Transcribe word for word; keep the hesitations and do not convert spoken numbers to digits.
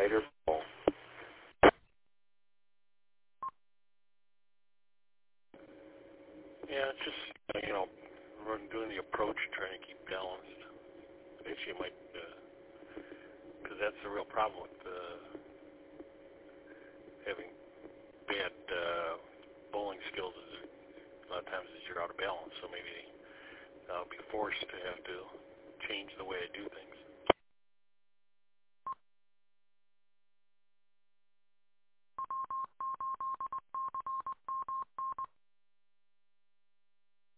lighter ball. Yeah, it's just, uh, you know, run, doing the approach, trying to keep balanced. Actually, you might, because uh, that's the real problem with uh, having bad uh, bowling skills. Is a lot of times is you're out of balance, so maybe I'll be forced to have to change the way I do things.